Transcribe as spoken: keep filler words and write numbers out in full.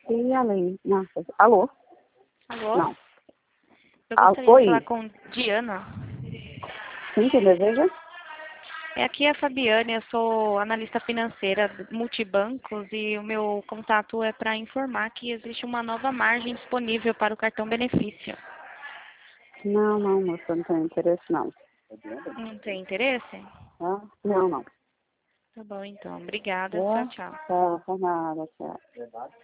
E além, nossa, alô? Alô? Não. Eu Ah, gostaria oi? de falar com Diana. Sim, que deseja? É, aqui é a Fabiane, eu sou analista financeira do multibancos e o meu contato é para informar que existe uma nova margem disponível para o cartão benefício. Não, não, moça, não tenho interesse, não. Não tem interesse? Tá? Não, não. Tá bom, então. Obrigada. Tchau, É? tchau. Tá, por nada, tchau.